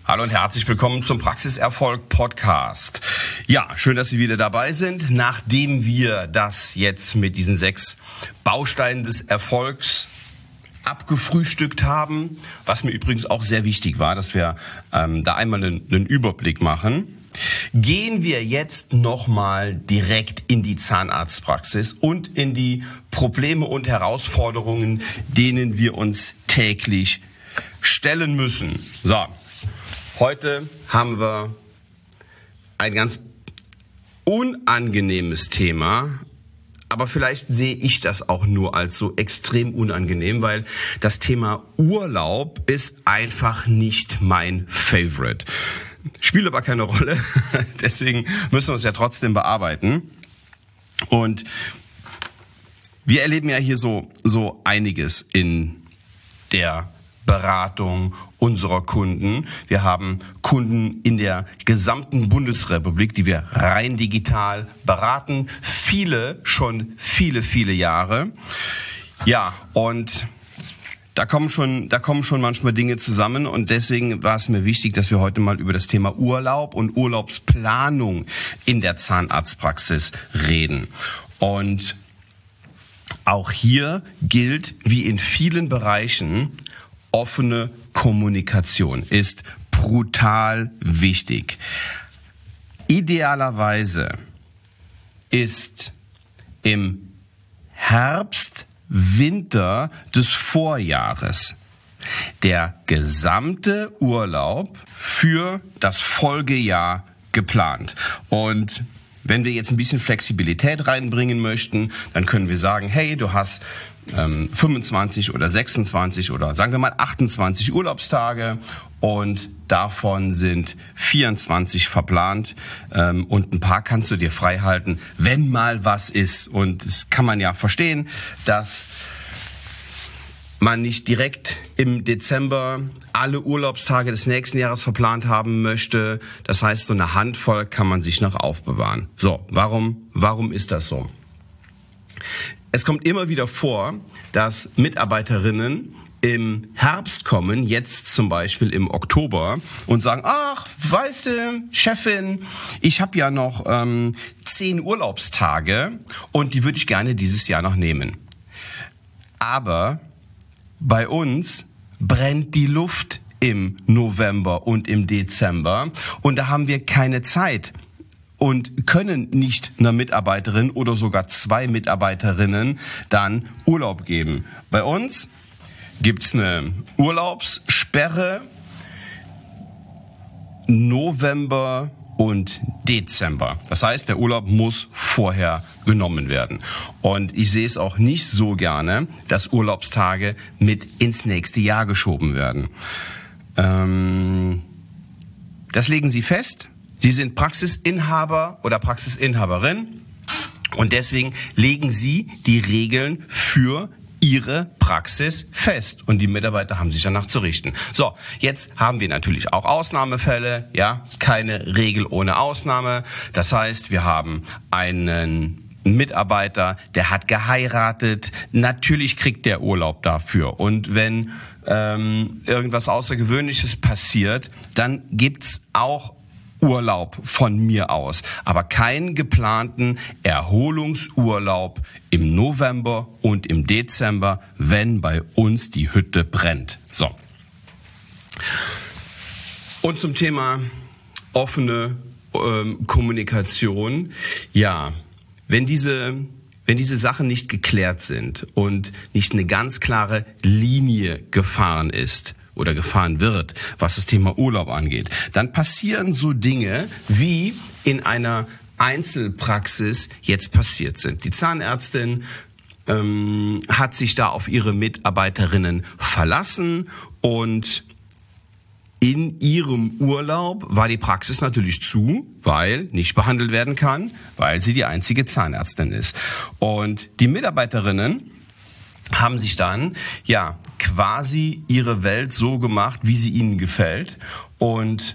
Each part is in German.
Hallo und herzlich willkommen zum Praxiserfolg Podcast. Ja, schön, dass Sie wieder dabei sind. Nachdem wir das jetzt mit diesen 6 Bausteinen des Erfolgs abgefrühstückt haben, was mir übrigens auch sehr wichtig war, dass wir da einmal einen Überblick machen, gehen wir jetzt nochmal direkt in die Zahnarztpraxis und in die Probleme und Herausforderungen, denen wir uns täglich stellen müssen. So, heute haben wir ein ganz unangenehmes Thema, aber vielleicht sehe ich das auch nur als so extrem unangenehm, weil das Thema Urlaub ist einfach nicht mein Favorite. Spielt aber keine Rolle, deswegen müssen wir es ja trotzdem bearbeiten. Und wir erleben ja hier so einiges in der Beratung unserer Kunden. Wir haben Kunden in der gesamten Bundesrepublik, die wir rein digital beraten. Viele Jahre. Ja, und da kommen schon manchmal Dinge zusammen und deswegen war es mir wichtig, dass wir heute mal über das Thema Urlaub und Urlaubsplanung in der Zahnarztpraxis reden. Und auch hier gilt, wie in vielen Bereichen, offene Kommunikation ist brutal wichtig. Idealerweise ist im Herbst, Winter des Vorjahres der gesamte Urlaub für das Folgejahr geplant. Und wenn wir jetzt ein bisschen Flexibilität reinbringen möchten, dann können wir sagen, hey, du hast 25 oder 26 oder sagen wir mal 28 Urlaubstage und davon sind 24 verplant und ein paar kannst du dir frei halten, wenn mal was ist. Und das kann man ja verstehen, dass man nicht direkt im Dezember alle Urlaubstage des nächsten Jahres verplant haben möchte. Das heißt, so eine Handvoll kann man sich noch aufbewahren. So, warum ist das so? Es kommt immer wieder vor, dass Mitarbeiterinnen im Herbst kommen, jetzt zum Beispiel im Oktober, und sagen, ach, weißt du, Chefin, ich habe ja noch 10 Urlaubstage und die würde ich gerne dieses Jahr noch nehmen. Aber bei uns brennt die Luft im November und im Dezember und da haben wir keine Zeit und können nicht einer Mitarbeiterin oder sogar 2 Mitarbeiterinnen dann Urlaub geben. Bei uns gibt's eine Urlaubssperre November und Dezember. Das heißt, der Urlaub muss vorher genommen werden. Und ich sehe es auch nicht so gerne, dass Urlaubstage mit ins nächste Jahr geschoben werden. Das legen Sie fest. Sie sind Praxisinhaber oder Praxisinhaberin und deswegen legen Sie die Regeln für Ihre Praxis fest und die Mitarbeiter haben sich danach zu richten. So, jetzt haben wir natürlich auch Ausnahmefälle, ja, keine Regel ohne Ausnahme. Das heißt, wir haben einen Mitarbeiter, der hat geheiratet, natürlich kriegt der Urlaub dafür und wenn irgendwas Außergewöhnliches passiert, dann gibt's auch Urlaub von mir aus, aber keinen geplanten Erholungsurlaub im November und im Dezember, wenn bei uns die Hütte brennt. So. Und zum Thema offene Kommunikation. Ja, wenn diese Sachen nicht geklärt sind und nicht eine ganz klare Linie gefahren ist, oder gefahren wird, was das Thema Urlaub angeht, dann passieren so Dinge, wie in einer Einzelpraxis jetzt passiert sind. Die Zahnärztin hat sich da auf ihre Mitarbeiterinnen verlassen und in ihrem Urlaub war die Praxis natürlich zu, weil nicht behandelt werden kann, weil sie die einzige Zahnärztin ist. Und die Mitarbeiterinnen haben sich dann ja quasi ihre Welt so gemacht, wie sie ihnen gefällt und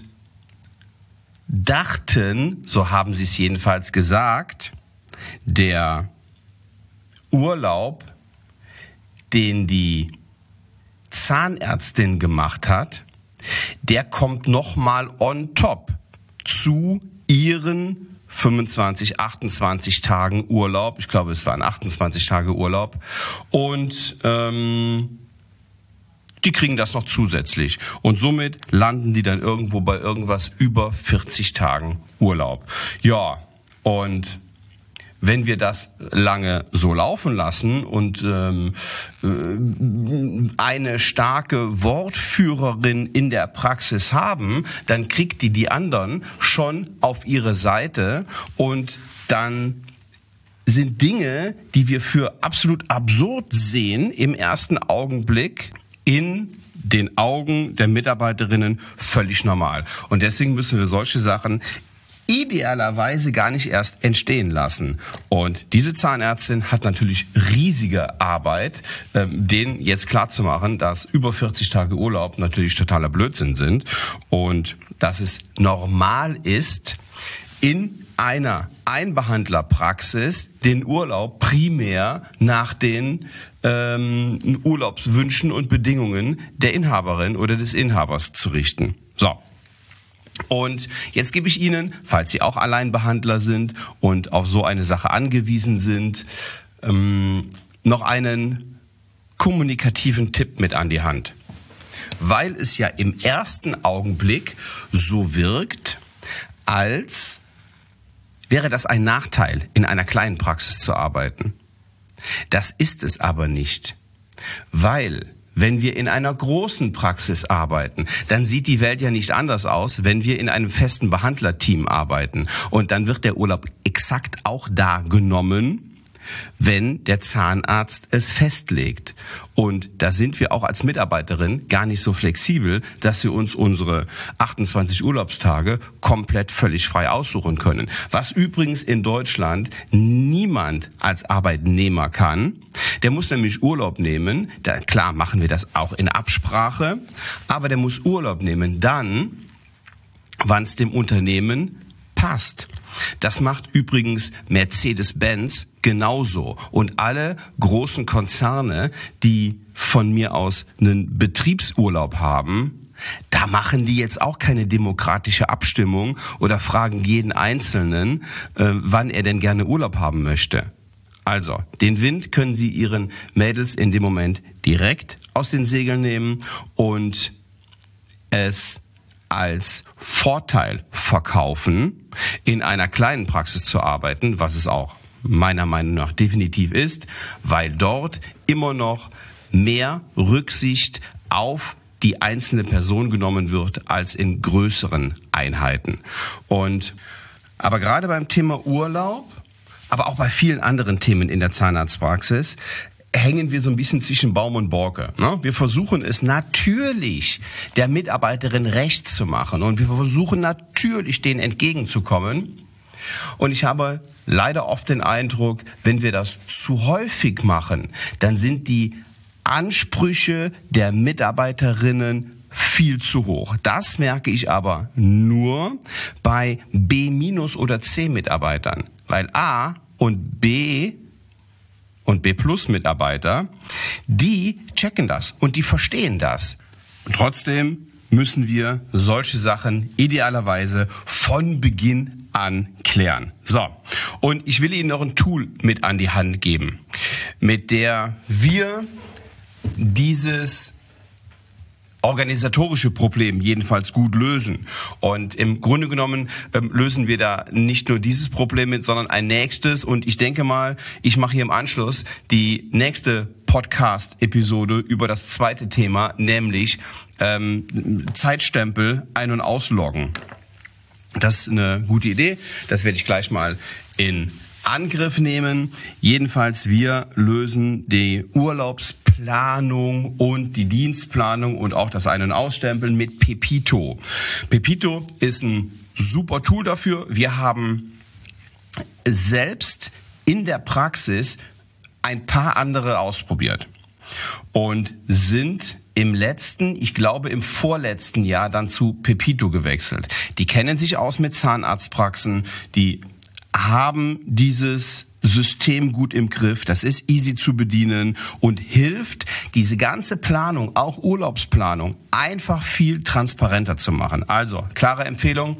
dachten, so haben sie es jedenfalls gesagt, der Urlaub, den die Zahnärztin gemacht hat, der kommt nochmal on top zu Ihren 25, 28 Tagen Urlaub. Ich glaube, es waren 28 Tage Urlaub. Und die kriegen das noch zusätzlich. Und somit landen die dann irgendwo bei irgendwas über 40 Tagen Urlaub. Ja, und wenn wir das lange so laufen lassen und eine starke Wortführerin in der Praxis haben, dann kriegt die anderen schon auf ihre Seite und dann sind Dinge, die wir für absolut absurd sehen, im ersten Augenblick in den Augen der Mitarbeiterinnen völlig normal. Und deswegen müssen wir solche Sachen idealerweise gar nicht erst entstehen lassen. Und diese Zahnärztin hat natürlich riesige Arbeit, denen jetzt klarzumachen, dass über 40 Tage Urlaub natürlich totaler Blödsinn sind und dass es normal ist, in einer Einbehandlerpraxis den Urlaub primär nach den Urlaubswünschen und Bedingungen der Inhaberin oder des Inhabers zu richten. So. Und jetzt gebe ich Ihnen, falls Sie auch Alleinbehandler sind und auf so eine Sache angewiesen sind, noch einen kommunikativen Tipp mit an die Hand. Weil es ja im ersten Augenblick so wirkt, als wäre das ein Nachteil, in einer kleinen Praxis zu arbeiten. Das ist es aber nicht, weil wenn wir in einer großen Praxis arbeiten, dann sieht die Welt ja nicht anders aus, wenn wir in einem festen Behandlerteam arbeiten. Und dann wird der Urlaub exakt auch da genommen, wenn der Zahnarzt es festlegt. Und da sind wir auch als Mitarbeiterin gar nicht so flexibel, dass wir uns unsere 28 Urlaubstage komplett völlig frei aussuchen können. Was übrigens in Deutschland niemand als Arbeitnehmer kann. Der muss nämlich Urlaub nehmen. Klar machen wir das auch in Absprache, aber der muss Urlaub nehmen dann, wann es dem Unternehmen passt. Das macht übrigens Mercedes-Benz genauso. Und alle großen Konzerne, die von mir aus einen Betriebsurlaub haben, da machen die jetzt auch keine demokratische Abstimmung oder fragen jeden Einzelnen, wann er denn gerne Urlaub haben möchte. Also, den Wind können Sie Ihren Mädels in dem Moment direkt aus den Segeln nehmen und es als Vorteil verkaufen, in einer kleinen Praxis zu arbeiten, was es auch meiner Meinung nach definitiv ist, weil dort immer noch mehr Rücksicht auf die einzelne Person genommen wird als in größeren Einheiten. Aber gerade beim Thema Urlaub, aber auch bei vielen anderen Themen in der Zahnarztpraxis, hängen wir so ein bisschen zwischen Baum und Borke. Wir versuchen es natürlich der Mitarbeiterin recht zu machen und wir versuchen natürlich denen entgegenzukommen. Und ich habe leider oft den Eindruck, wenn wir das zu häufig machen, dann sind die Ansprüche der Mitarbeiterinnen viel zu hoch. Das merke ich aber nur bei B- oder C-Mitarbeitern, weil A und B und B-Plus-Mitarbeiter, die checken das und die verstehen das. Und trotzdem müssen wir solche Sachen idealerweise von Beginn an klären. So, und ich will Ihnen noch ein Tool mit an die Hand geben, mit der wir dieses organisatorische Problem jedenfalls gut lösen. Und im Grunde genommen lösen wir da nicht nur dieses Problem mit, sondern ein nächstes. Und ich denke mal, ich mache hier im Anschluss die nächste Podcast-Episode über das zweite Thema, nämlich Zeitstempel ein- und ausloggen. Das ist eine gute Idee. Das werde ich gleich mal in Angriff nehmen. Jedenfalls, wir lösen die Urlaubsplanung und die Dienstplanung und auch das Ein- und Ausstempeln mit Pepito. Pepito ist ein super Tool dafür. Wir haben selbst in der Praxis ein paar andere ausprobiert und sind im letzten, ich glaube im vorletzten Jahr dann zu Pepito gewechselt. Die kennen sich aus mit Zahnarztpraxen, die haben dieses System gut im Griff, das ist easy zu bedienen und hilft, diese ganze Planung, auch Urlaubsplanung, einfach viel transparenter zu machen. Also, klare Empfehlung,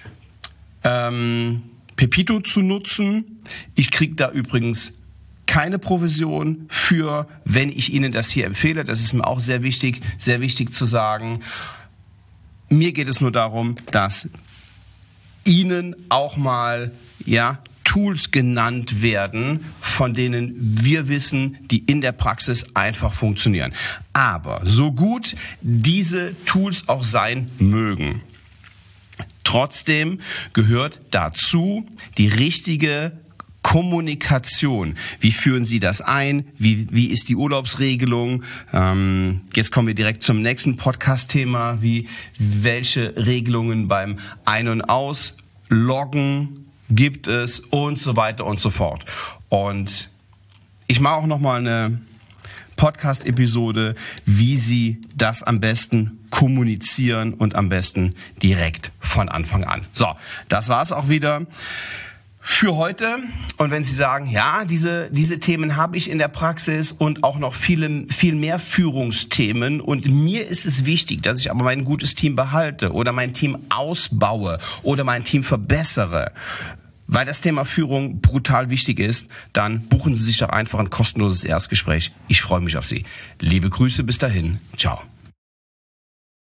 Pepito zu nutzen. Ich kriege da übrigens keine Provision für, wenn ich Ihnen das hier empfehle. Das ist mir auch sehr wichtig zu sagen. Mir geht es nur darum, dass Ihnen auch mal, Tools genannt werden, von denen wir wissen, die in der Praxis einfach funktionieren. Aber so gut diese Tools auch sein mögen, trotzdem gehört dazu die richtige Kommunikation. Wie führen Sie das ein? Wie ist die Urlaubsregelung? Jetzt kommen wir direkt zum nächsten Podcast-Thema. Welche Regelungen beim Ein- und Ausloggen gibt es und so weiter und so fort. Und ich mache auch nochmal eine Podcast-Episode, wie Sie das am besten kommunizieren und am besten direkt von Anfang an. So, das war's auch wieder für heute. Und wenn Sie sagen, ja, diese Themen habe ich in der Praxis und auch noch viel mehr Führungsthemen und mir ist es wichtig, dass ich aber mein gutes Team behalte oder mein Team ausbaue oder mein Team verbessere, weil das Thema Führung brutal wichtig ist, dann buchen Sie sich doch einfach ein kostenloses Erstgespräch. Ich freue mich auf Sie. Liebe Grüße, bis dahin. Ciao.